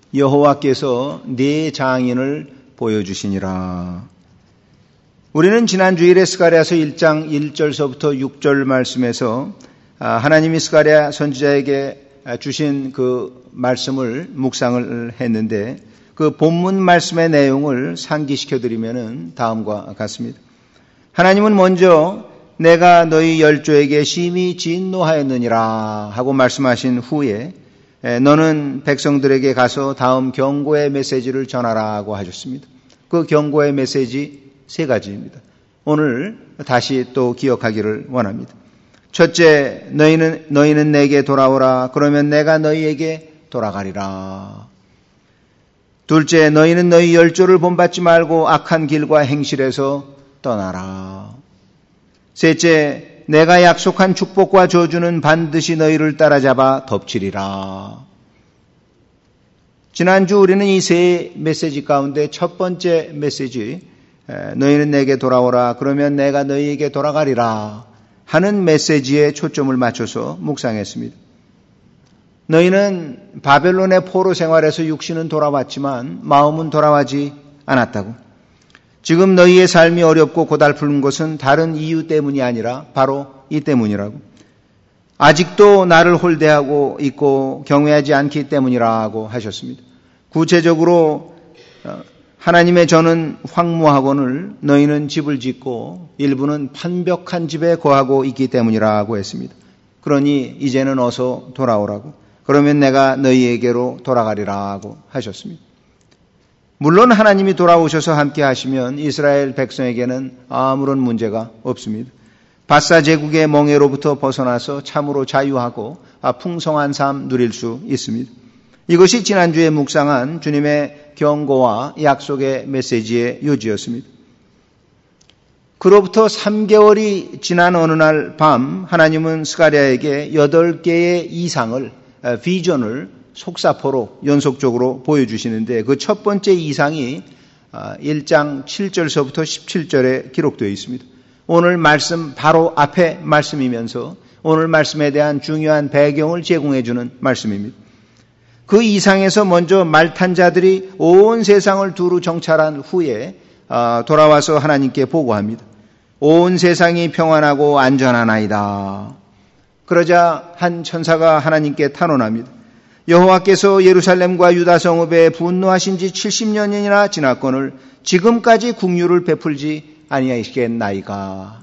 여호와께서 네 장인을 보여주시니라. 우리는 지난 주일에 스가랴서 1장 1절서부터 6절 말씀에서 하나님이 스가랴 선지자에게 주신 그 말씀을 묵상을 했는데 그 본문 말씀의 내용을 상기시켜드리면 다음과 같습니다. 하나님은 먼저 내가 너희 열조에게 심히 진노하였느니라 하고 말씀하신 후에 너는 백성들에게 가서 다음 경고의 메시지를 전하라고 하셨습니다. 그 경고의 메시지 3가지입니다. 오늘 다시 또 기억하기를 원합니다. 첫째, 너희는 내게 돌아오라. 그러면 내가 너희에게 돌아가리라. 둘째, 너희는 너희 열조를 본받지 말고 악한 길과 행실에서 떠나라. 셋째, 내가 약속한 축복과 저주는 반드시 너희를 따라잡아 덮치리라. 지난주 우리는 이 3 메시지 가운데 첫 번째 메시지, 너희는 내게 돌아오라. 그러면 내가 너희에게 돌아가리라 하는 메시지에 초점을 맞춰서 묵상했습니다. 너희는 바벨론의 포로 생활에서 육신은 돌아왔지만 마음은 돌아가지 않았다고. 지금 너희의 삶이 어렵고 고달픈 것은 다른 이유 때문이 아니라 바로 이 때문이라고. 아직도 나를 홀대하고 있고 경외하지 않기 때문이라고 하셨습니다. 구체적으로 하나님의 전은 황무하거늘 너희는 집을 짓고 일부는 판벽한 집에 거하고 있기 때문이라고 했습니다. 그러니 이제는 어서 돌아오라고. 그러면 내가 너희에게로 돌아가리라고 하셨습니다. 물론 하나님이 돌아오셔서 함께 하시면 이스라엘 백성에게는 아무런 문제가 없습니다. 바사 제국의 멍에로부터 벗어나서 참으로 자유하고 풍성한 삶 누릴 수 있습니다. 이것이 지난주에 묵상한 주님의 경고와 약속의 메시지의 요지였습니다. 그로부터 3개월이 지난 어느 날 밤 하나님은 스가랴에게 8개의 이상을 비전을 속사포로 연속적으로 보여주시는데 그 첫 번째 이상이 1장 7절서부터 17절에 기록되어 있습니다. 오늘 말씀 바로 앞에 말씀이면서 오늘 말씀에 대한 중요한 배경을 제공해 주는 말씀입니다. 그 이상에서 먼저 말탄 자들이 온 세상을 두루 정찰한 후에 돌아와서 하나님께 보고합니다. 온 세상이 평안하고 안전하나이다. 그러자 한 천사가 하나님께 탄원합니다. 여호와께서 예루살렘과 유다 성읍에 분노하신 지 70년이나 지났거늘 지금까지 긍휼을 베풀지 아니하시겠나이까.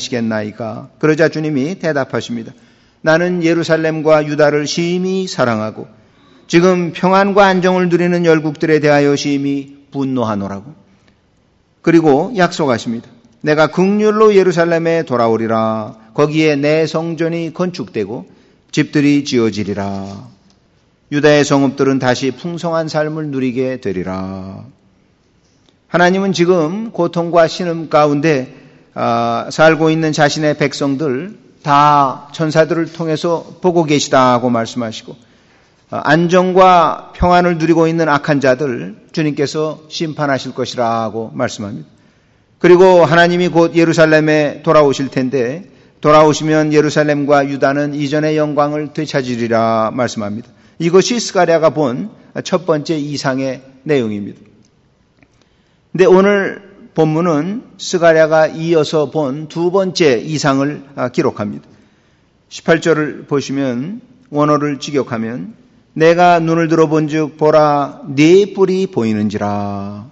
그러자 주님이 대답하십니다. 나는 예루살렘과 유다를 심히 사랑하고 지금 평안과 안정을 누리는 열국들에 대하여 심히 분노하노라고. 그리고 약속하십니다. 내가 긍휼로 예루살렘에 돌아오리라. 거기에 내 성전이 건축되고 집들이 지어지리라. 유다의 성읍들은 다시 풍성한 삶을 누리게 되리라. 하나님은 지금 고통과 신음 가운데 살고 있는 자신의 백성들 다 천사들을 통해서 보고 계시다고 말씀하시고 안정과 평안을 누리고 있는 악한 자들 주님께서 심판하실 것이라고 말씀합니다. 그리고 하나님이 곧 예루살렘에 돌아오실 텐데 돌아오시면 예루살렘과 유다는 이전의 영광을 되찾으리라 말씀합니다. 이것이 스가랴가 본 첫 번째 이상의 내용입니다. 근데 오늘 본문은 스가랴가 이어서 본 두 번째 이상을 기록합니다. 18절을 보시면 원어를 직역하면 내가 눈을 들어본즉 보라 네 뿔이 보이는지라.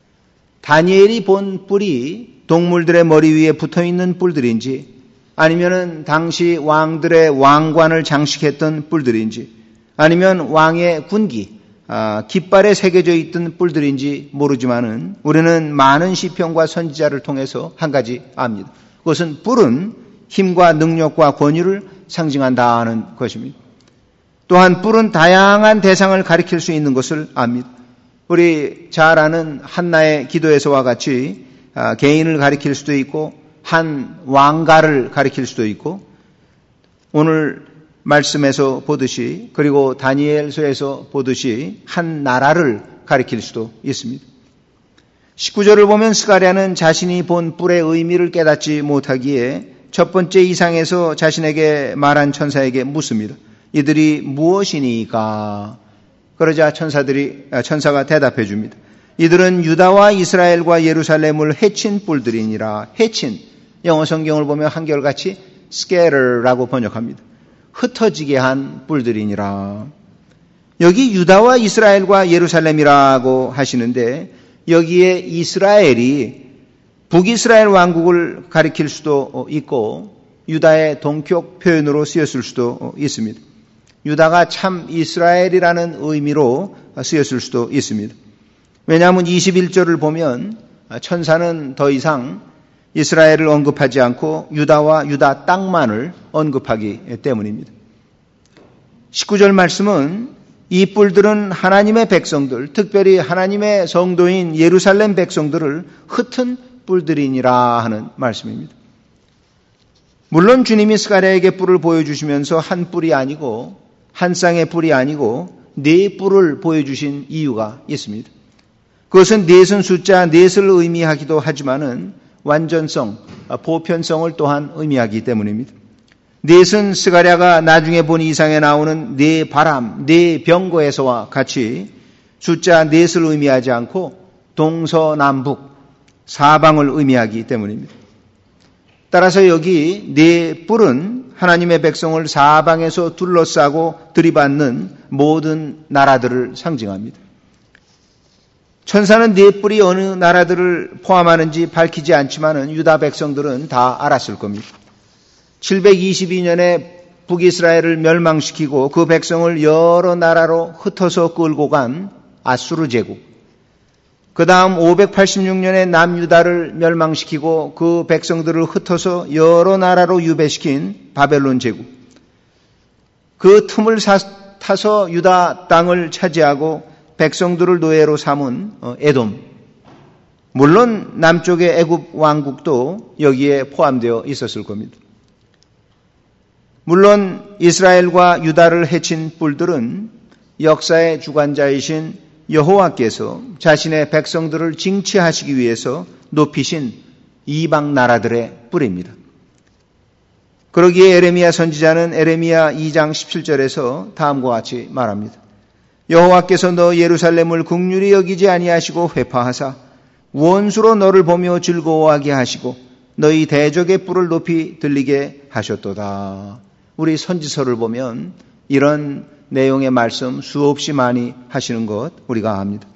다니엘이 본 뿔이 동물들의 머리 위에 붙어있는 뿔들인지 아니면은 당시 왕들의 왕관을 장식했던 뿔들인지 아니면 왕의 군기, 깃발에 새겨져 있던 뿔들인지 모르지만은 우리는 많은 시편과 선지자를 통해서 한 가지 압니다. 그것은 뿔은 힘과 능력과 권위를 상징한다는 것입니다. 또한 뿔은 다양한 대상을 가리킬 수 있는 것을 압니다. 우리 잘 아는 한나의 기도에서와 같이 개인을 가리킬 수도 있고 한 왕가를 가리킬 수도 있고 오늘 말씀에서 보듯이 그리고 다니엘서에서 보듯이 한 나라를 가리킬 수도 있습니다. 19절을 보면 스가랴는 자신이 본 뿔의 의미를 깨닫지 못하기에 첫 번째 이상에서 자신에게 말한 천사에게 묻습니다. 이들이 무엇이니까? 그러자 천사가 대답해 줍니다. 이들은 유다와 이스라엘과 예루살렘을 해친 뿔들이니라. 해친, 영어 성경을 보면 한결같이 scatter라고 번역합니다. 흩어지게 한 뿔들이니라. 여기 유다와 이스라엘과 예루살렘이라고 하시는데 여기에 이스라엘이 북이스라엘 왕국을 가리킬 수도 있고 유다의 동격 표현으로 쓰였을 수도 있습니다. 유다가 참 이스라엘이라는 의미로 쓰였을 수도 있습니다. 왜냐하면 21절을 보면 천사는 더 이상 이스라엘을 언급하지 않고 유다와 유다 땅만을 언급하기 때문입니다. 19절 말씀은 이 뿔들은 하나님의 백성들, 특별히 하나님의 성도인 예루살렘 백성들을 흩은 뿔들이니라 하는 말씀입니다. 물론 주님이 스가랴에게 뿔을 보여주시면서 한 뿔이 아니고 한 쌍의 뿔이 아니고 네 뿔을 보여주신 이유가 있습니다. 그것은 넷은 숫자 넷을 의미하기도 하지만은 완전성, 보편성을 또한 의미하기 때문입니다. 넷은 스가랴가 나중에 본 이상에 나오는 네 바람, 네 병거에서와 같이 숫자 넷을 의미하지 않고 동서남북 사방을 의미하기 때문입니다. 따라서 여기 네 뿔은 하나님의 백성을 사방에서 둘러싸고 들이받는 모든 나라들을 상징합니다. 천사는 네 뿔이 어느 나라들을 포함하는지 밝히지 않지만은 유다 백성들은 다 알았을 겁니다. 722년에 북이스라엘을 멸망시키고 그 백성을 여러 나라로 흩어서 끌고 간 아수르 제국, 그 다음 586년에 남유다를 멸망시키고 그 백성들을 흩어서 여러 나라로 유배시킨 바벨론 제국, 그 틈을 타서 유다 땅을 차지하고 백성들을 노예로 삼은 에돔, 물론 남쪽의 애굽 왕국도 여기에 포함되어 있었을 겁니다. 물론 이스라엘과 유다를 해친 뿔들은 역사의 주관자이신 여호와께서 자신의 백성들을 징치하시기 위해서 높이신 이방 나라들의 뿔입니다. 그러기에 에레미야 선지자는 에레미야 2장 17절에서 다음과 같이 말합니다. 여호와께서 너 예루살렘을 긍휼히 여기지 아니하시고 회파하사 원수로 너를 보며 즐거워하게 하시고 너희 대적의 뿔을 높이 들리게 하셨도다. 우리 선지서를 보면 이런 내용의 말씀 수없이 많이 하시는 것 우리가 압니다.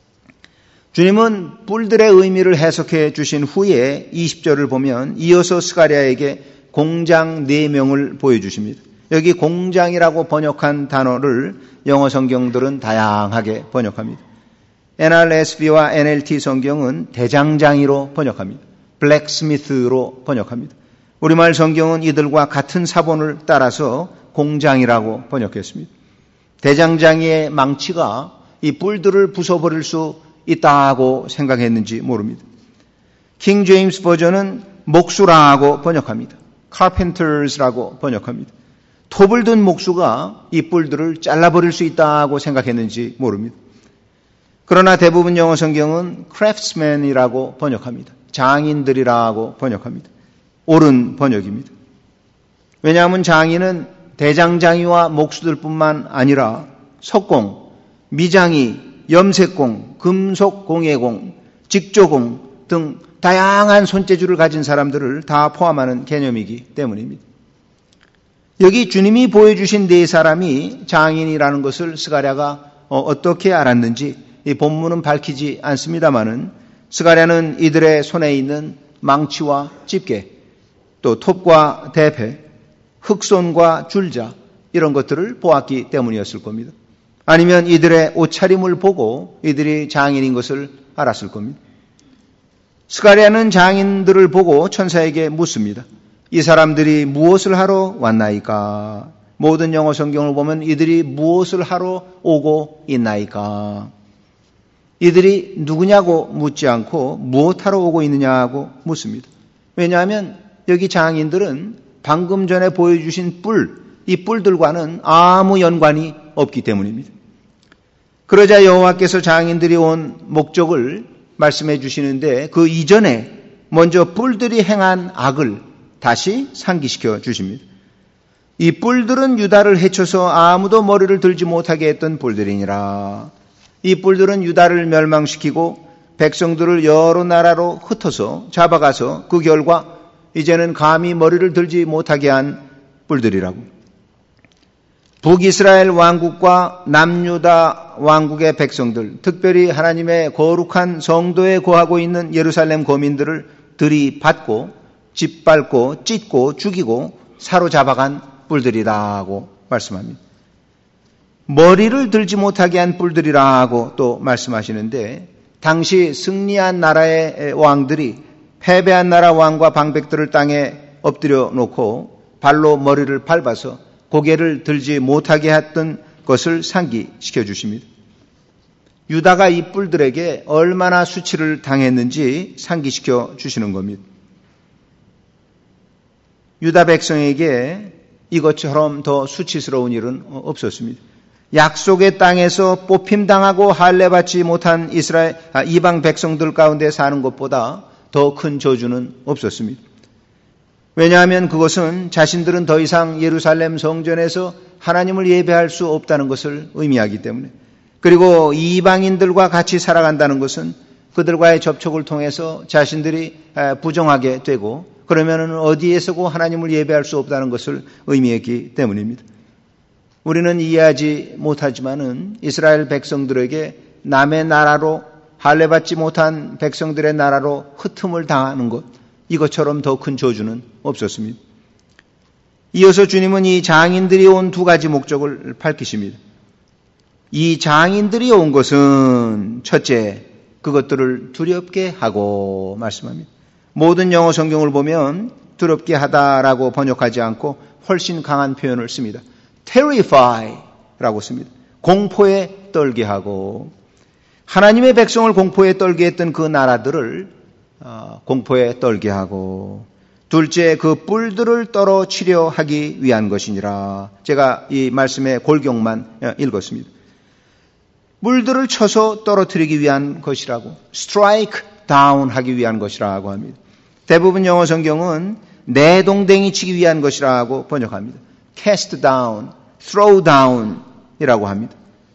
주님은 뿔들의 의미를 해석해 주신 후에 20절을 보면 이어서 스가랴에게 공장 4명을 보여주십니다. 여기 공장이라고 번역한 단어를 영어 성경들은 다양하게 번역합니다. NRSV와 NLT 성경은 대장장이로 번역합니다. 블랙스미스로 번역합니다. 우리말 성경은 이들과 같은 사본을 따라서 공장이라고 번역했습니다. 대장장이의 망치가 이 뿔들을 부숴버릴 수 있다고 생각했는지 모릅니다. 킹 제임스 버전은 목수라고 번역합니다. carpenters라고 번역합니다. 톱을 든 목수가 이 뿔들을 잘라버릴 수 있다고 생각했는지 모릅니다. 그러나 대부분 영어 성경은 craftsman이라고 번역합니다. 장인들이라고 번역합니다. 옳은 번역입니다. 왜냐하면 장인은 대장장이와 목수들뿐만 아니라 석공, 미장이, 염색공, 금속공예공, 직조공 등 다양한 손재주를 가진 사람들을 다 포함하는 개념이기 때문입니다. 여기 주님이 보여주신 네 사람이 장인이라는 것을 스가랴가 어떻게 알았는지 이 본문은 밝히지 않습니다마는 스가랴는 이들의 손에 있는 망치와 집게, 또 톱과 대패, 흑손과 줄자 이런 것들을 보았기 때문이었을 겁니다. 아니면 이들의 옷차림을 보고 이들이 장인인 것을 알았을 겁니다. 스가랴는 장인들을 보고 천사에게 묻습니다. 이 사람들이 무엇을 하러 왔나이까? 모든 영어 성경을 보면 이들이 무엇을 하러 오고 있나이까? 이들이 누구냐고 묻지 않고 무엇하러 오고 있느냐고 묻습니다. 왜냐하면 여기 장인들은 방금 전에 보여주신 이 뿔들과는 아무 연관이 없기 때문입니다. 그러자 여호와께서 장인들이 온 목적을 말씀해 주시는데 그 이전에 먼저 뿔들이 행한 악을 다시 상기시켜 주십니다. 이 뿔들은 유다를 해쳐서 아무도 머리를 들지 못하게 했던 뿔들이니라. 이 뿔들은 유다를 멸망시키고 백성들을 여러 나라로 흩어서 잡아가서 그 결과 이제는 감히 머리를 들지 못하게 한 뿔들이라고. 북이스라엘 왕국과 남유다 왕국의 백성들, 특별히 하나님의 거룩한 성도에 거하고 있는 예루살렘 거민들을 들이받고 짓밟고 찢고 죽이고 사로잡아간 뿔들이라고 말씀합니다. 머리를 들지 못하게 한 뿔들이라고 또 말씀하시는데, 당시 승리한 나라의 왕들이 패배한 나라 왕과 방백들을 땅에 엎드려 놓고 발로 머리를 밟아서 고개를 들지 못하게 했던 것을 상기시켜 주십니다. 유다가 이 뿔들에게 얼마나 수치를 당했는지 상기시켜 주시는 겁니다. 유다 백성에게 이것처럼 더 수치스러운 일은 없었습니다. 약속의 땅에서 뽑힘당하고 할례받지 못한 이방 백성들 가운데 사는 것보다 더 큰 저주는 없었습니다. 왜냐하면 그것은 자신들은 더 이상 예루살렘 성전에서 하나님을 예배할 수 없다는 것을 의미하기 때문에, 그리고 이방인들과 같이 살아간다는 것은 그들과의 접촉을 통해서 자신들이 부정하게 되고, 그러면 어디에서고 하나님을 예배할 수 없다는 것을 의미했기 때문입니다. 우리는 이해하지 못하지만은 이스라엘 백성들에게 남의 나라로, 할례받지 못한 백성들의 나라로 흩음을 당하는 것, 이것처럼 더 큰 저주는 없었습니다. 이어서 주님은 이 장인들이 온 두 가지 목적을 밝히십니다. 이 장인들이 온 것은 첫째, 그것들을 두렵게 하고 말씀합니다. 모든 영어 성경을 보면 두렵게 하다라고 번역하지 않고 훨씬 강한 표현을 씁니다. terrify라고 씁니다. 공포에 떨게 하고, 하나님의 백성을 공포에 떨게 했던 그 나라들을 공포에 떨게 하고, 둘째, 그 뿔들을 떨어치려 하기 위한 것이니라. 제가 이 말씀의 골경만 읽었습니다. 뿔들을 쳐서 떨어뜨리기 위한 것이라고, strike down 하기 위한 것이라고 합니다. 대부분 영어 성경은 내동댕이 치기 위한 것이라고 번역합니다. cast down, throw down 이라고 합니다.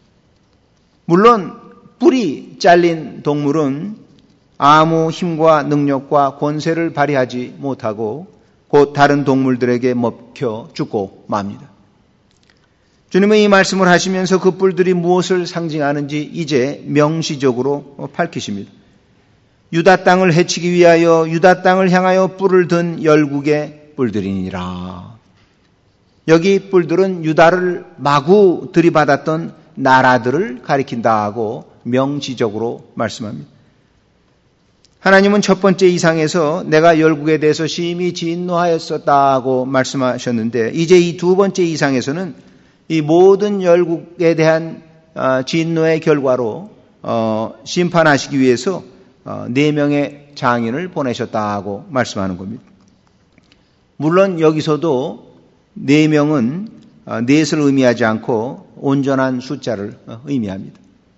물론 뿔이 잘린 동물은 아무 힘과 능력과 권세를 발휘하지 못하고 곧 다른 동물들에게 먹혀 죽고 맙니다. 주님은 이 말씀을 하시면서 그 뿔들이 무엇을 상징하는지 이제 명시적으로 밝히십니다. 유다 땅을 해치기 위하여 유다 땅을 향하여 뿔을 든 열국의 뿔들이니라. 여기 뿔들은 유다를 마구 들이받았던 나라들을 가리킨다고 명시적으로 말씀합니다. 하나님은 첫 번째 이상에서 내가 열국에 대해서 심히 진노하였었다고 말씀하셨는데, 이제 이 두 번째 이상에서는 이 모든 열국에 대한 진노의 결과로 심판하시기 위해서 4명의 장인을 보내셨다고 말씀하는 겁니다. 물론 여기서도 4명은 넷을 의미하지 않고 온전한 숫자를 의미합니다.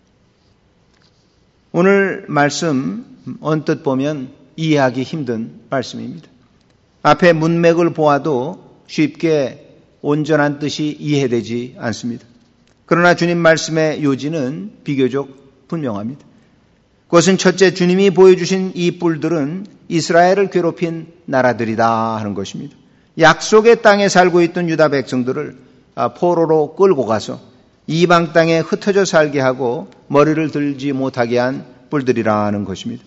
오늘 말씀 언뜻 보면 이해하기 힘든 말씀입니다. 앞에 문맥을 보아도 쉽게 온전한 뜻이 이해되지 않습니다. 그러나 주님 말씀의 요지는 비교적 분명합니다. 그것은 첫째, 주님이 보여주신 이 뿔들은 이스라엘을 괴롭힌 나라들이다 하는 것입니다. 약속의 땅에 살고 있던 유다 백성들을 포로로 끌고 가서 이방 땅에 흩어져 살게 하고 머리를 들지 못하게 한 뿔들이라는 것입니다.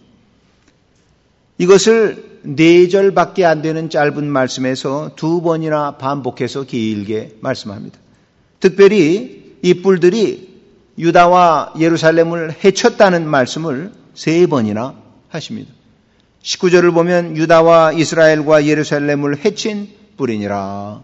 이것을 4절밖에 안 되는 짧은 말씀에서 2번이나 반복해서 길게 말씀합니다. 특별히 이 뿔들이 유다와 예루살렘을 해쳤다는 말씀을 3번이나 하십니다. 19절을 보면 유다와 이스라엘과 예루살렘을 해친 뿔이니라.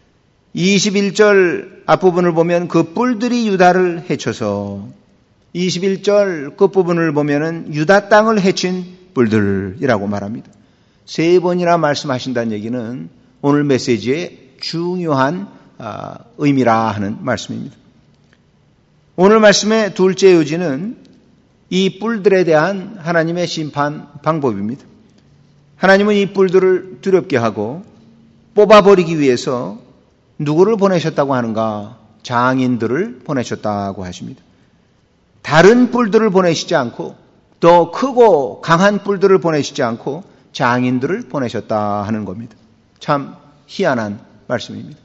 21절 앞부분을 보면 그 뿔들이 유다를 해쳐서, 21절 끝부분을 보면은 유다 땅을 해친 뿔들이라고 말합니다. 3번이나 말씀하신다는 얘기는 오늘 메시지의 중요한 의미라 하는 말씀입니다. 오늘 말씀의 둘째 요지는 이 뿔들에 대한 하나님의 심판 방법입니다. 하나님은 이 뿔들을 두렵게 하고 뽑아버리기 위해서 누구를 보내셨다고 하는가? 장인들을 보내셨다고 하십니다. 다른 뿔들을 보내시지 않고 더 크고 강한 뿔들을 보내시지 않고 장인들을 보내셨다 하는 겁니다. 참 희한한 말씀입니다.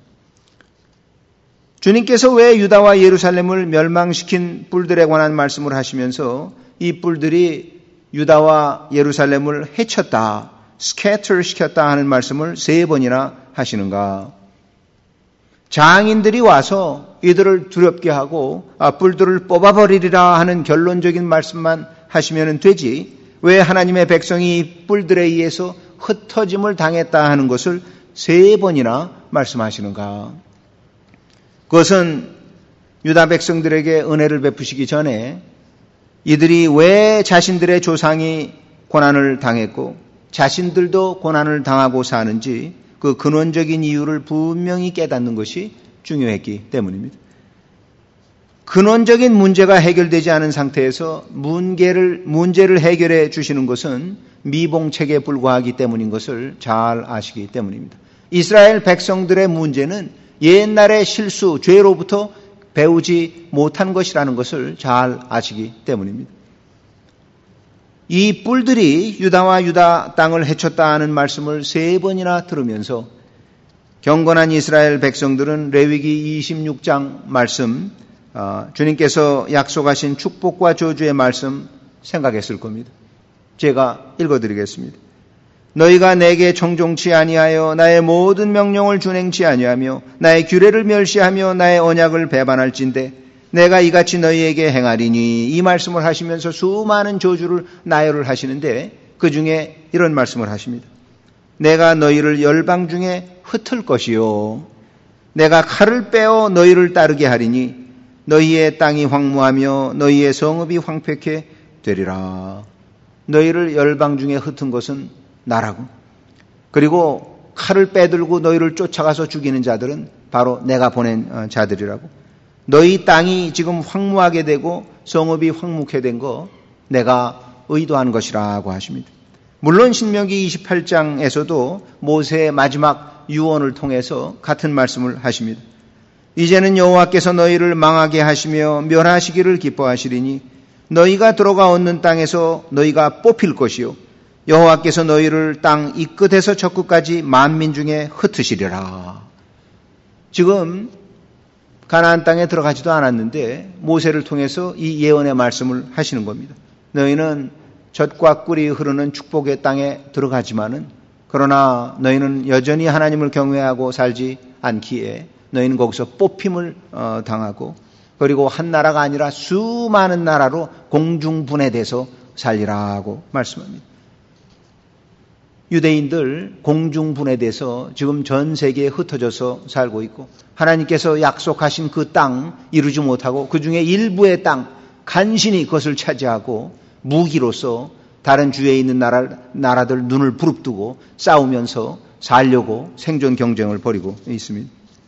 주님께서 왜 유다와 예루살렘을 멸망시킨 뿔들에 관한 말씀을 하시면서 이 뿔들이 유다와 예루살렘을 해쳤다, 스캐터 시켰다 하는 말씀을 3번이나 하시는가? 장인들이 와서 이들을 두렵게 하고 뿔들을 뽑아버리리라 하는 결론적인 말씀만 하시면 되지, 왜 하나님의 백성이 뿔들에 의해서 흩어짐을 당했다 하는 것을 3번이나 말씀하시는가? 그것은 유다 백성들에게 은혜를 베푸시기 전에 이들이 왜 자신들의 조상이 고난을 당했고 자신들도 고난을 당하고 사는지 그 근원적인 이유를 분명히 깨닫는 것이 중요했기 때문입니다. 근원적인 문제가 해결되지 않은 상태에서 문제를 해결해 주시는 것은 미봉책에 불과하기 때문인 것을 잘 아시기 때문입니다. 이스라엘 백성들의 문제는 옛날의 실수, 죄로부터 배우지 못한 것이라는 것을 잘 아시기 때문입니다. 이 뿔들이 유다와 유다 땅을 해쳤다 하는 말씀을 3번이나 들으면서 경건한 이스라엘 백성들은 레위기 26장 말씀, 주님께서 약속하신 축복과 저주의 말씀 생각했을 겁니다. 제가 읽어드리겠습니다. 너희가 내게 청종치 아니하여 나의 모든 명령을 준행치 아니하며 나의 규례를 멸시하며 나의 언약을 배반할진대 내가 이같이 너희에게 행하리니, 이 말씀을 하시면서 수많은 저주를 나열을 하시는데 그 중에 이런 말씀을 하십니다. 내가 너희를 열방 중에 흩을 것이요 내가 칼을 빼어 너희를 따르게 하리니 너희의 땅이 황무하며 너희의 성읍이 황폐케 되리라. 너희를 열방 중에 흩은 것은 나라고, 그리고 칼을 빼들고 너희를 쫓아가서 죽이는 자들은 바로 내가 보낸 자들이라고. 너희 땅이 지금 황무하게 되고 성읍이 황무케 된 거 내가 의도한 것이라고 하십니다. 물론 신명기 28장에서도 모세의 마지막 유언을 통해서 같은 말씀을 하십니다. 이제는 여호와께서 너희를 망하게 하시며 멸하시기를 기뻐하시리니 너희가 들어가 얻는 땅에서 너희가 뽑힐 것이요 여호와께서 너희를 땅 이 끝에서 저 끝까지 만민 중에 흩으시리라. 지금 가나안 땅에 들어가지도 않았는데 모세를 통해서 이 예언의 말씀을 하시는 겁니다. 너희는 젖과 꿀이 흐르는 축복의 땅에 들어가지만은 그러나 너희는 여전히 하나님을 경외하고 살지 않기에 너희는 거기서 뽑힘을 당하고 그리고 한 나라가 아니라 수많은 나라로 공중분해돼서 살리라고 말씀합니다. 유대인들 공중분해돼서 지금 전 세계에 흩어져서 살고 있고 하나님께서 약속하신 그 땅 이루지 못하고 그 중에 일부의 땅 간신히 그것을 차지하고 무기로서 다른 주위에 있는 나라들 눈을 부릅뜨고 싸우면서 살려고 생존 경쟁을 벌이고 있습니다.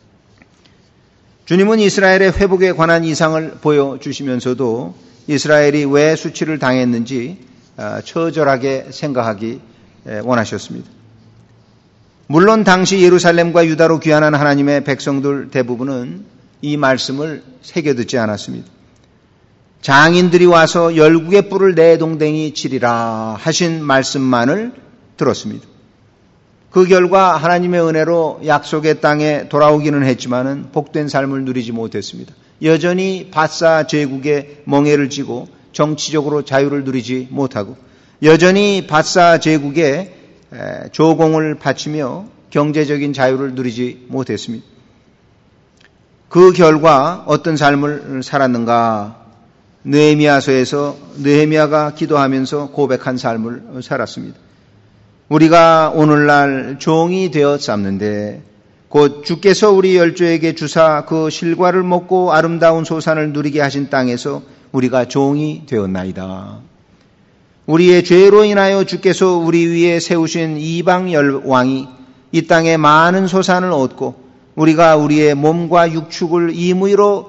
주님은 이스라엘의 회복에 관한 이상을 보여주시면서도 이스라엘이 왜 수치를 당했는지 처절하게 생각하기 원하셨습니다. 물론 당시 예루살렘과 유다로 귀환한 하나님의 백성들 대부분은 이 말씀을 새겨듣지 않았습니다. 장인들이 와서 열국의 뿔을 내 동댕이 치리라 하신 말씀만을 들었습니다. 그 결과 하나님의 은혜로 약속의 땅에 돌아오기는 했지만은 복된 삶을 누리지 못했습니다. 여전히 바사 제국의 멍에를 쥐고 정치적으로 자유를 누리지 못하고 여전히 바사 제국에 조공을 바치며 경제적인 자유를 누리지 못했습니다. 그 결과 어떤 삶을 살았는가? 느헤미야서에서 느헤미야가 기도하면서 고백한 삶을 살았습니다. 우리가 오늘날 종이 되었사옵는데 곧 주께서 우리 열조에게 주사 그 실과를 먹고 아름다운 소산을 누리게 하신 땅에서 우리가 종이 되었나이다. 우리의 죄로 인하여 주께서 우리 위에 세우신 이방 열왕이 이 땅에 많은 소산을 얻고 우리가 우리의 몸과 육축을 임의로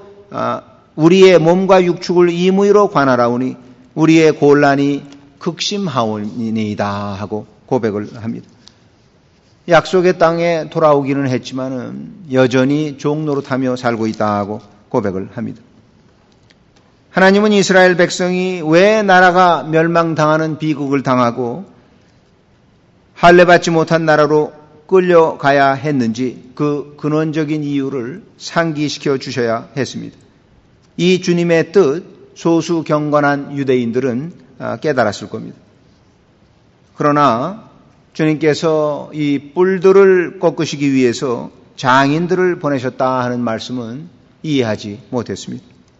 관할하오니 우리의 곤란이 극심하오니이다 하고 고백을 합니다. 약속의 땅에 돌아오기는 했지만은 여전히 종노릇하며 살고 있다고 고백을 합니다. 하나님은 이스라엘 백성이 왜 나라가 멸망당하는 비극을 당하고 할례받지 못한 나라로 끌려가야 했는지 그 근원적인 이유를 상기시켜 주셔야 했습니다. 이 주님의 뜻 소수 경건한 유대인들은 깨달았을 겁니다. 그러나 주님께서 이 뿔들을 꺾으시기 위해서 장인들을 보내셨다 하는 말씀은 이해하지 못했습니다.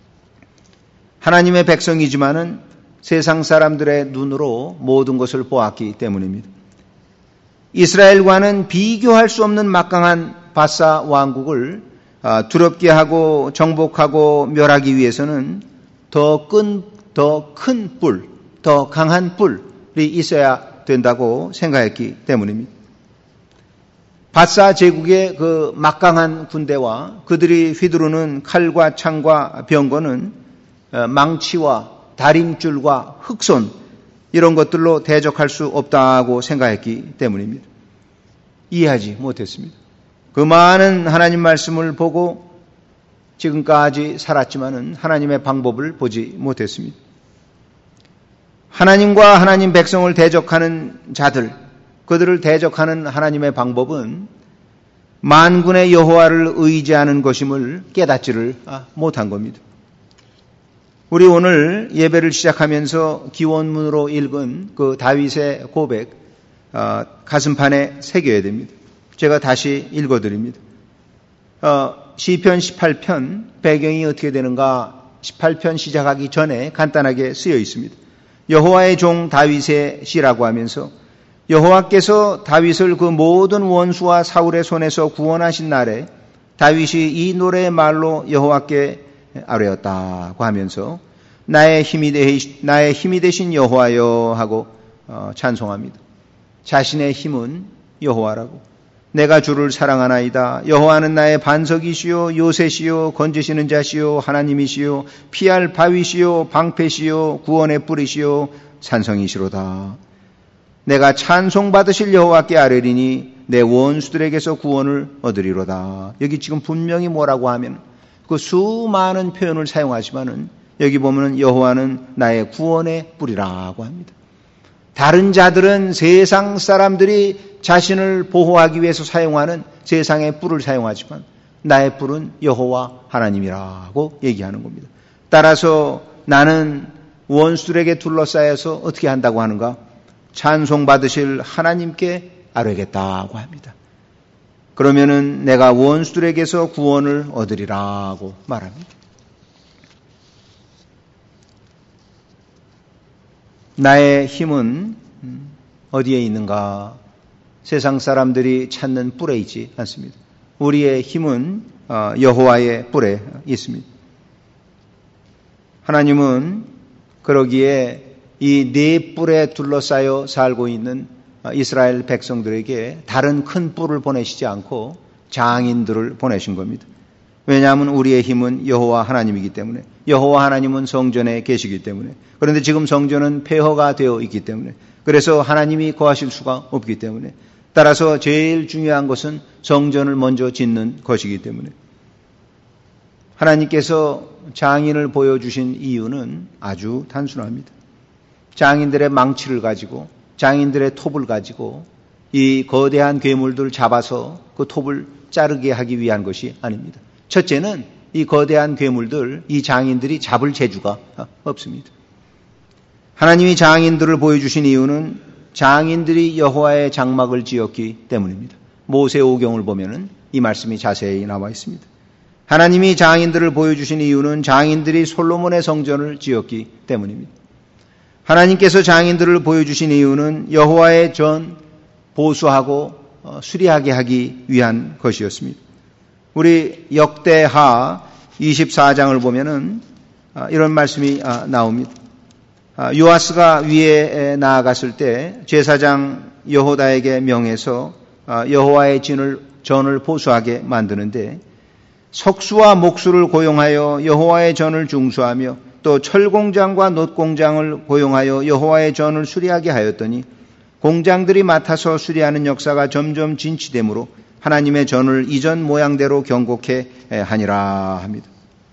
하나님의 백성이지만은 세상 사람들의 눈으로 모든 것을 보았기 때문입니다. 이스라엘과는 비교할 수 없는 막강한 바사 왕국을 두렵게 하고 정복하고 멸하기 위해서는 더 큰 뿔, 더 강한 뿔이 있어야 된다고 생각했기 때문입니다. 바사 제국의 그 막강한 군대와 그들이 휘두르는 칼과 창과 병거는 망치와 다림줄과 흑손 이런 것들로 대적할 수 없다고 생각했기 때문입니다. 이해하지 못했습니다. 그 많은 하나님 말씀을 보고 지금까지 살았지만은 하나님의 방법을 보지 못했습니다. 하나님과 하나님 백성을 대적하는 자들, 그들을 대적하는 하나님의 방법은 만군의 여호와를 의지하는 것임을 깨닫지를 못한 겁니다. 우리 오늘 예배를 시작하면서 기원문으로 읽은 그 다윗의 고백 가슴판에 새겨야 됩니다. 제가 다시 읽어드립니다. 시편 18편 배경이 어떻게 되는가 18편 시작하기 전에 간단하게 쓰여 있습니다. 여호와의 종 다윗의 시라고 하면서 여호와께서 다윗을 그 모든 원수와 사울의 손에서 구원하신 날에 다윗이 이 노래의 말로 여호와께 아뢰었다고 하면서 나의 힘이 되신 여호와여 하고 찬송합니다. 자신의 힘은 여호와라고 내가 주를 사랑하나이다. 여호와는 나의 반석이시요 요새시요 건지시는 자시요 하나님이시요 피할 바위시요 방패시요 구원의 뿌리시요 산성이시로다. 내가 찬송받으실 여호와께 아뢰리니 내 원수들에게서 구원을 얻으리로다. 여기 지금 분명히 뭐라고 하면 그 수많은 표현을 사용하지만은 여기 보면은 여호와는 나의 구원의 뿌리라고 합니다. 다른 자들은 세상 사람들이 자신을 보호하기 위해서 사용하는 세상의 뿔을 사용하지만 나의 뿔은 여호와 하나님이라고 얘기하는 겁니다. 따라서 나는 원수들에게 둘러싸여서 어떻게 한다고 하는가? 찬송받으실 하나님께 아뢰겠다고 합니다. 그러면은 내가 원수들에게서 구원을 얻으리라고 말합니다. 나의 힘은 어디에 있는가? 세상 사람들이 찾는 뿔에 있지 않습니다. 우리의 힘은 여호와의 뿔에 있습니다. 하나님은 그러기에 이 네 뿔에 둘러싸여 살고 있는 이스라엘 백성들에게 다른 큰 뿔을 보내시지 않고 장인들을 보내신 겁니다. 왜냐하면 우리의 힘은 여호와 하나님이기 때문에 여호와 하나님은 성전에 계시기 때문에 그런데 지금 성전은 폐허가 되어 있기 때문에 그래서 하나님이 거하실 수가 없기 때문에 따라서 제일 중요한 것은 성전을 먼저 짓는 것이기 때문에 하나님께서 장인을 보여주신 이유는 아주 단순합니다. 장인들의 망치를 가지고 장인들의 톱을 가지고 이 거대한 괴물들을 잡아서 그 톱을 자르게 하기 위한 것이 아닙니다. 첫째는 이 거대한 괴물들, 이 장인들이 잡을 재주가 없습니다. 하나님이 장인들을 보여주신 이유는 장인들이 여호와의 장막을 지었기 때문입니다. 모세오경을 보면은 이 말씀이 자세히 나와 있습니다. 하나님이 장인들을 보여주신 이유는 장인들이 솔로몬의 성전을 지었기 때문입니다. 하나님께서 장인들을 보여주신 이유는 여호와의 전 보수하고 수리하게 하기 위한 것이었습니다. 우리 역대하 24장을 보면은 이런 말씀이 나옵니다. 요아스가 위에 나아갔을 때 제사장 여호다에게 명해서 여호와의 전을 보수하게 만드는데 석수와 목수를 고용하여 여호와의 전을 중수하며 또 철공장과 놋공장을 고용하여 여호와의 전을 수리하게 하였더니 공장들이 맡아서 수리하는 역사가 점점 진치되므로 하나님의 전을 이전 모양대로 경곡해 하니라 합니다.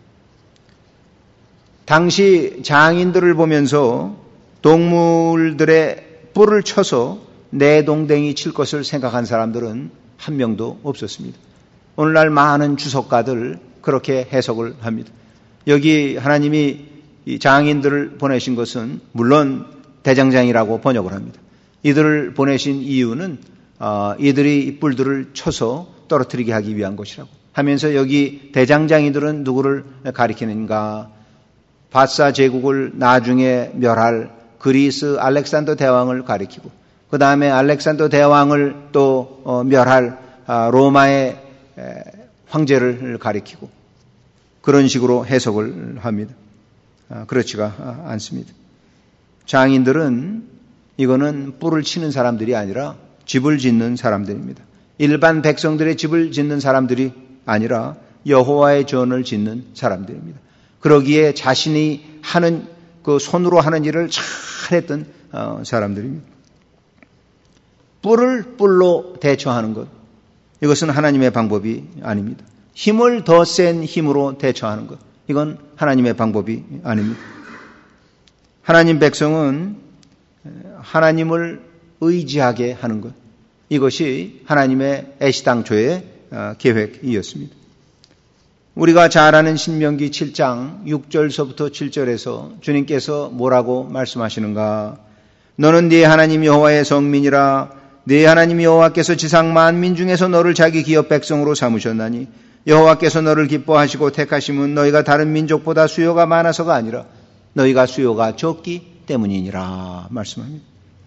당시 장인들을 보면서 동물들의 뿔을 쳐서 내동댕이 칠 것을 생각한 사람들은 한 명도 없었습니다. 오늘날 많은 주석가들 그렇게 해석을 합니다. 여기 하나님이 이 장인들을 보내신 것은 물론 대장장이라고 번역을 합니다. 이들을 보내신 이유는 이들이 뿔들을 쳐서 떨어뜨리게 하기 위한 것이라고 하면서 여기 대장장이들은 누구를 가리키는가? 바사 제국을 나중에 멸할 그리스 알렉산더 대왕을 가리키고 그 다음에 알렉산더 대왕을 또 멸할 로마의 황제를 가리키고 그런 식으로 해석을 합니다. 그렇지가 않습니다. 장인들은 이거는 뿔을 치는 사람들이 아니라 집을 짓는 사람들입니다. 일반 백성들의 집을 짓는 사람들이 아니라 여호와의 전을 짓는 사람들입니다. 그러기에 자신이 하는 그 손으로 하는 일을 잘했던 사람들입니다. 뿔을 뿔로 대처하는 것, 이것은 하나님의 방법이 아닙니다. 힘을 더 센 힘으로 대처하는 것, 이건 하나님의 방법이 아닙니다. 하나님 백성은 하나님을 의지하게 하는 것, 이것이 하나님의 애시당초의 계획이었습니다. 우리가 잘 아는 신명기 7장 6절서부터 7절에서 주님께서 뭐라고 말씀하시는가? 너는 네 하나님 여호와의 성민이라. 네 하나님 여호와께서 지상 만민 중에서 너를 자기 기업 백성으로 삼으셨나니 여호와께서 너를 기뻐하시고 택하심은 너희가 다른 민족보다 수요가 많아서가 아니라 너희가 수요가 적기 때문이니라 말씀합니다.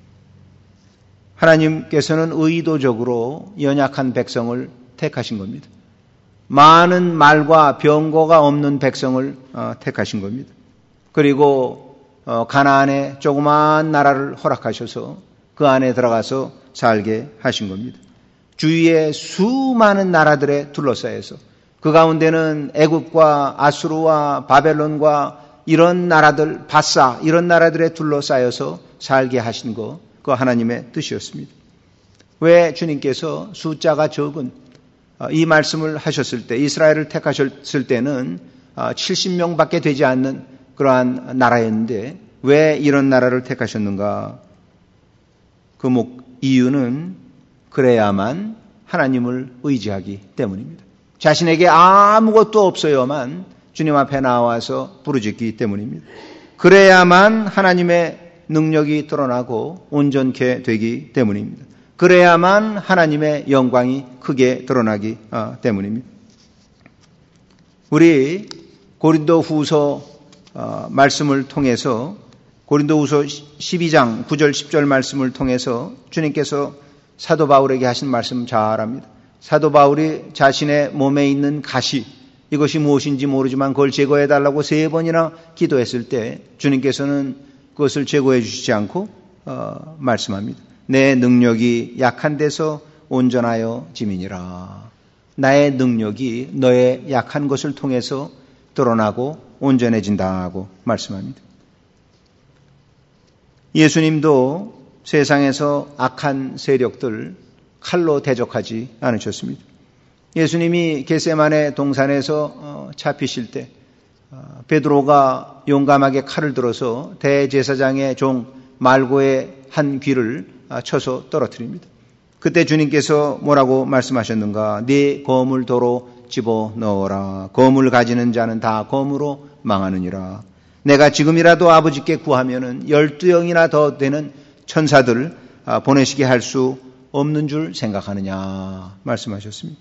하나님께서는 의도적으로 연약한 백성을 택하신 겁니다. 많은 말과 병거가 없는 백성을 택하신 겁니다. 그리고 가나안에 조그마한 나라를 허락하셔서 그 안에 들어가서 살게 하신 겁니다. 주위에 수많은 나라들에 둘러싸여서 그 가운데는 애굽과 아수르와 바벨론과 이런 나라들, 바사 이런 나라들에 둘러싸여서 살게 하신 거, 그 하나님의 뜻이었습니다. 왜 주님께서 숫자가 적은 이 말씀을 하셨을 때, 이스라엘을 택하셨을 때는 70명밖에 되지 않는 그러한 나라였는데 왜 이런 나라를 택하셨는가? 그 이유는 그래야만 하나님을 의지하기 때문입니다. 자신에게 아무것도 없어야만 주님 앞에 나와서 부르짖기 때문입니다. 그래야만 하나님의 능력이 드러나고 온전케 되기 때문입니다. 그래야만 하나님의 영광이 크게 드러나기 때문입니다. 우리 고린도후서 말씀을 통해서 고린도후서 12장 9절 10절 말씀을 통해서 주님께서 사도 바울에게 하신 말씀 잘 압니다. 사도 바울이 자신의 몸에 있는 가시, 이것이 무엇인지 모르지만 그걸 제거해달라고 3번이나 기도했을 때 주님께서는 그것을 제거해 주시지 않고 말씀합니다. 내 능력이 약한 데서 온전하여 짐이니라. 나의 능력이 너의 약한 것을 통해서 드러나고 온전해진다고 말씀합니다. 예수님도 세상에서 악한 세력들 칼로 대적하지 않으셨습니다. 예수님이 겟세마네 동산에서 잡히실 때 베드로가 용감하게 칼을 들어서 대제사장의 종 말고의 한 귀를 쳐서 떨어뜨립니다. 그때 주님께서 뭐라고 말씀하셨는가? 네 검을 도로 집어넣어라. 검을 가지는 자는 다 검으로 망하느니라. 내가 지금이라도 아버지께 구하면은 12영이나 더 되는 천사들 보내시게 할 수 없는 줄 생각하느냐 말씀하셨습니다.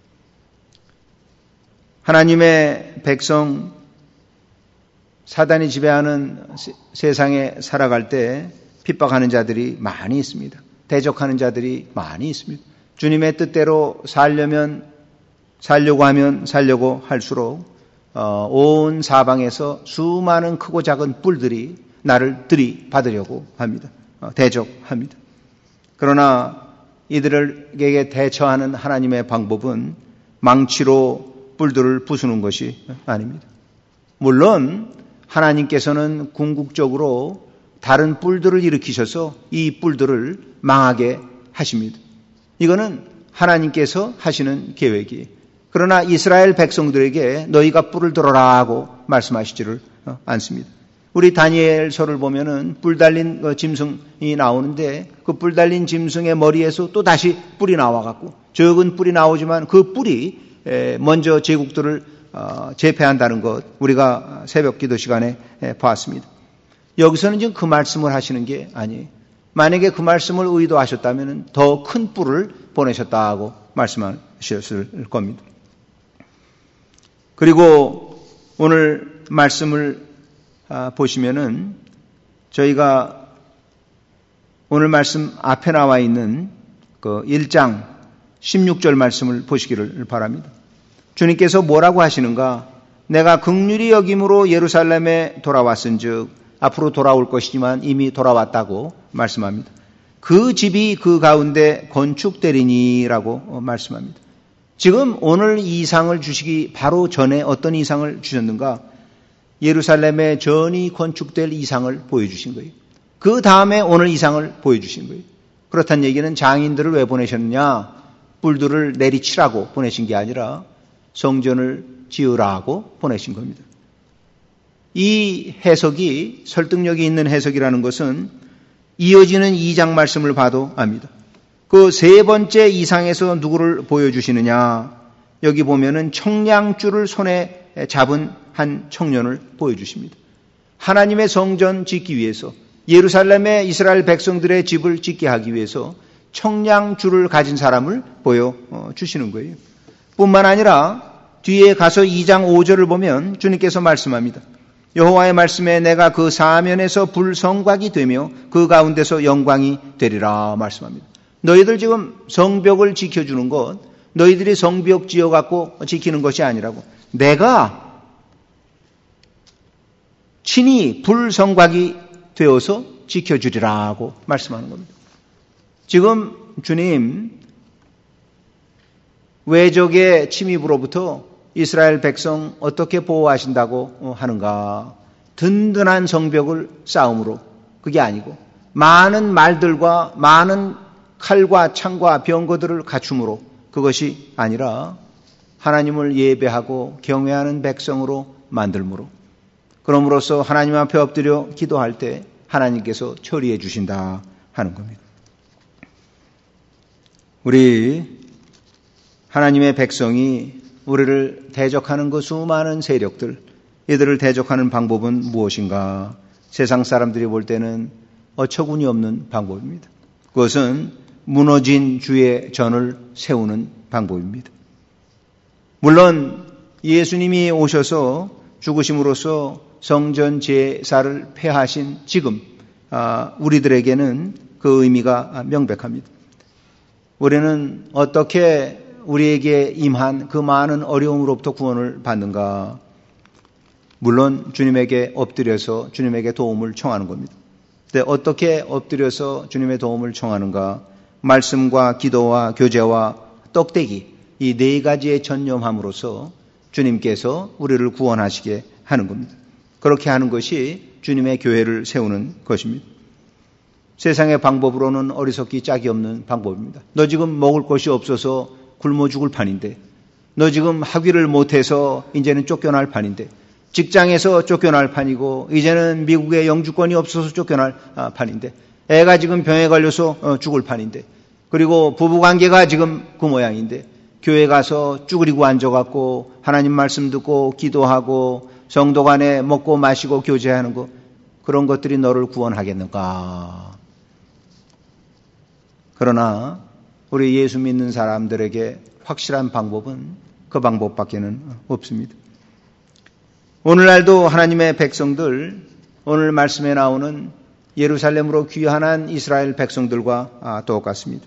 하나님의 백성, 사단이 지배하는 세상에 살아갈 때 핍박하는 자들이 많이 있습니다. 대적하는 자들이 많이 있습니다. 주님의 뜻대로 살려고 하면 살려고 할수록 온 사방에서 수많은 크고 작은 뿔들이 나를 들이받으려고 합니다. 대적합니다. 그러나 이들에게 대처하는 하나님의 방법은 망치로 뿔들을 부수는 것이 아닙니다. 물론 하나님께서는 궁극적으로 다른 뿔들을 일으키셔서 이 뿔들을 망하게 하십니다. 이거는 하나님께서 하시는 계획이에요. 그러나 이스라엘 백성들에게 너희가 뿔을 들어라 하고 말씀하시지를 않습니다. 우리 다니엘서를 보면은 뿔 달린 짐승이 나오는데 그 뿔 달린 짐승의 머리에서 또 다시 뿔이 나와갖고 적은 뿔이 나오지만 그 뿔이 먼저 제국들을 제패한다는 것 우리가 새벽 기도 시간에 보았습니다. 여기서는 지금 그 말씀을 하시는 게 아니에요. 만약에 그 말씀을 의도하셨다면 더 큰 뿔을 보내셨다고 말씀하셨을 겁니다. 그리고 오늘 말씀을 보시면은 저희가 오늘 말씀 앞에 나와 있는 그 1장 16절 말씀을 보시기를 바랍니다. 주님께서 뭐라고 하시는가? 내가 긍휼히 여김으로 예루살렘에 돌아왔은즉 앞으로 돌아올 것이지만 이미 돌아왔다고 말씀합니다. 그 집이 그 가운데 건축되리니라고 말씀합니다. 지금 오늘 이 이상을 주시기 바로 전에 어떤 이상을 주셨는가? 예루살렘에 전이 건축될 이상을 보여주신 거예요. 그 다음에 오늘 이상을 보여주신 거예요. 그렇다는 얘기는 장인들을 왜 보내셨느냐? 뿔들을 내리치라고 보내신 게 아니라 성전을 지으라고 보내신 겁니다. 이 해석이 설득력이 있는 해석이라는 것은 이어지는 2장 말씀을 봐도 압니다. 그 세 번째 이상에서 누구를 보여주시느냐? 여기 보면은 청량줄을 손에 잡은 한 청년을 보여주십니다. 하나님의 성전 짓기 위해서 예루살렘의 이스라엘 백성들의 집을 짓게 하기 위해서 청량줄을 가진 사람을 보여주시는 거예요. 뿐만 아니라 뒤에 가서 2장 5절을 보면 주님께서 말씀합니다. 여호와의 말씀에 내가 그 사면에서 불성곽이 되며 그 가운데서 영광이 되리라 말씀합니다. 너희들 지금 성벽을 지켜주는 것, 너희들이 성벽 지어갖고 지키는 것이 아니라고 내가 친히 불성곽이 되어서 지켜주리라고 말씀하는 겁니다. 지금 주님 외적의 침입으로부터 이스라엘 백성 어떻게 보호하신다고 하는가? 든든한 성벽을 쌓음으로 그게 아니고 많은 말들과 많은 칼과 창과 병거들을 갖춤으로 그것이 아니라 하나님을 예배하고 경외하는 백성으로 만들므로 그럼으로써 하나님 앞에 엎드려 기도할 때 하나님께서 처리해 주신다 하는 겁니다. 우리 하나님의 백성이 우리를 대적하는 그 수많은 세력들, 이들을 대적하는 방법은 무엇인가? 세상 사람들이 볼 때는 어처구니 없는 방법입니다. 그것은 무너진 주의 전을 세우는 방법입니다. 물론 예수님이 오셔서 죽으심으로써 성전 제사를 폐하신 지금 우리들에게는 그 의미가 명백합니다. 우리는 어떻게 우리에게 임한 그 많은 어려움으로부터 구원을 받는가? 물론 주님에게 엎드려서 주님에게 도움을 청하는 겁니다. 근데 어떻게 엎드려서 주님의 도움을 청하는가? 말씀과 기도와 교제와 떡대기 이 네 가지에 전념함으로써 주님께서 우리를 구원하시게 하는 겁니다. 그렇게 하는 것이 주님의 교회를 세우는 것입니다. 세상의 방법으로는 어리석기 짝이 없는 방법입니다. 너 지금 먹을 것이 없어서 굶어 죽을 판인데, 너 지금 학위를 못해서 이제는 쫓겨날 판인데, 직장에서 쫓겨날 판이고 이제는 미국에 영주권이 없어서 쫓겨날 판인데, 애가 지금 병에 걸려서 죽을 판인데, 그리고 부부관계가 지금 그 모양인데 교회 가서 쭈그리고 앉아갖고 하나님 말씀 듣고 기도하고 성도 간에 먹고 마시고 교제하는 거, 그런 것들이 너를 구원하겠는가? 그러나 우리 예수 믿는 사람들에게 확실한 방법은 그 방법밖에는 없습니다. 오늘날도 하나님의 백성들, 오늘 말씀에 나오는 예루살렘으로 귀환한 이스라엘 백성들과 똑같습니다.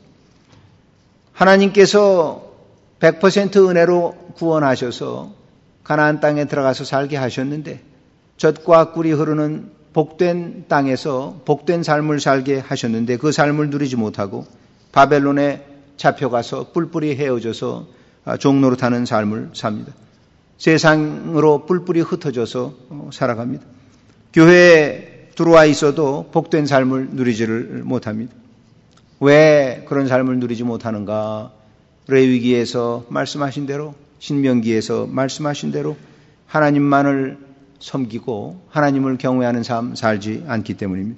하나님께서 100% 은혜로 구원하셔서 가나안 땅에 들어가서 살게 하셨는데 젖과 꿀이 흐르는 복된 땅에서 복된 삶을 살게 하셨는데 그 삶을 누리지 못하고 바벨론에 잡혀가서 뿔뿔이 헤어져서 종노릇하는 삶을 삽니다. 세상으로 뿔뿔이 흩어져서 살아갑니다. 교회에 들어와 있어도 복된 삶을 누리지를 못합니다. 왜 그런 삶을 누리지 못하는가? 레위기에서 말씀하신 대로, 신명기에서 말씀하신 대로 하나님만을 섬기고 하나님을 경외하는 삶 살지 않기 때문입니다.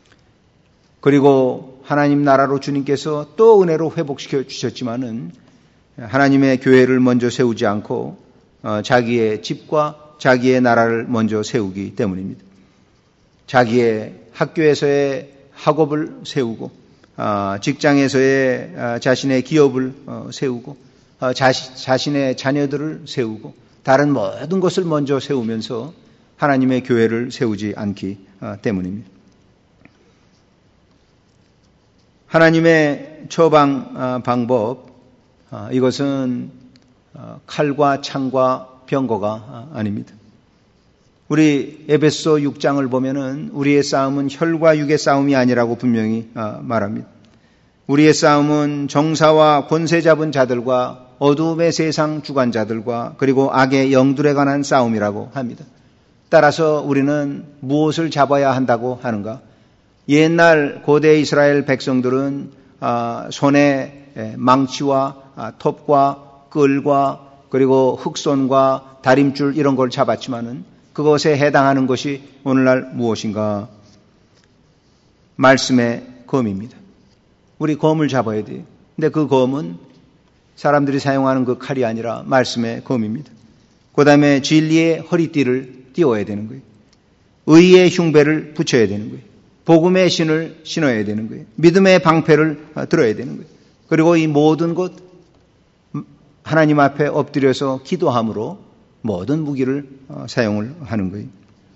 그리고 하나님 나라로 주님께서 또 은혜로 회복시켜 주셨지만은 하나님의 교회를 먼저 세우지 않고 자기의 집과 자기의 나라를 먼저 세우기 때문입니다. 자기의 학교에서의 학업을 세우고 직장에서의 자신의 기업을 세우고 자신의 자녀들을 세우고 다른 모든 것을 먼저 세우면서 하나님의 교회를 세우지 않기 때문입니다. 하나님의 처방 방법, 이것은 칼과 창과 병거가 아닙니다. 우리 에베소 6장을 보면은 우리의 싸움은 혈과 육의 싸움이 아니라고 분명히 말합니다. 우리의 싸움은 정사와 권세 잡은 자들과 어두움의 세상 주관자들과 그리고 악의 영들에 관한 싸움이라고 합니다. 따라서 우리는 무엇을 잡아야 한다고 하는가? 옛날 고대 이스라엘 백성들은 손에 망치와 톱과 끌과 그리고 흑손과 다림줄 이런 걸 잡았지만은 그것에 해당하는 것이 오늘날 무엇인가? 말씀의 검입니다. 우리 검을 잡아야 돼요. 근데 그 검은 사람들이 사용하는 그 칼이 아니라 말씀의 검입니다. 그 다음에 진리의 허리띠를 띄워야 되는 거예요. 의의 흉배를 붙여야 되는 거예요. 복음의 신을 신어야 되는 거예요. 믿음의 방패를 들어야 되는 거예요. 그리고 이 모든 것 하나님 앞에 엎드려서 기도함으로 모든 무기를 사용을 하는 거예요.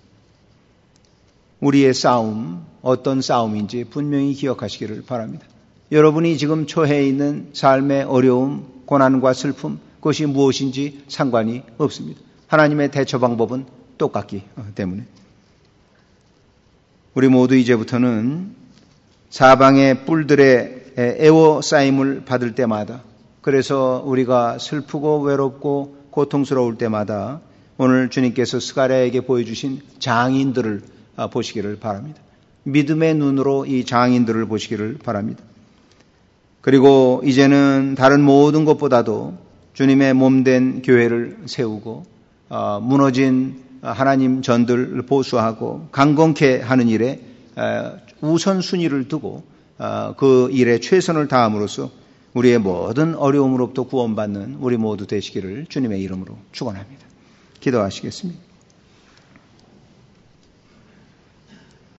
우리의 싸움, 어떤 싸움인지 분명히 기억하시기를 바랍니다. 여러분이 지금 처해 있는 삶의 어려움, 고난과 슬픔, 그것이 무엇인지 상관이 없습니다. 하나님의 대처 방법은 똑같기 때문에. 우리 모두 이제부터는 사방의 뿔들의 애워싸임을 받을 때마다, 그래서 우리가 슬프고 외롭고 고통스러울 때마다 오늘 주님께서 스가랴에게 보여주신 장인들을 보시기를 바랍니다. 믿음의 눈으로 이 장인들을 보시기를 바랍니다. 그리고 이제는 다른 모든 것보다도 주님의 몸된 교회를 세우고 무너진 하나님 전들을 보수하고 강건케 하는 일에 우선순위를 두고 그 일에 최선을 다함으로써 우리의 모든 어려움으로부터 구원받는 우리 모두 되시기를 주님의 이름으로 축원합니다. 기도하시겠습니다.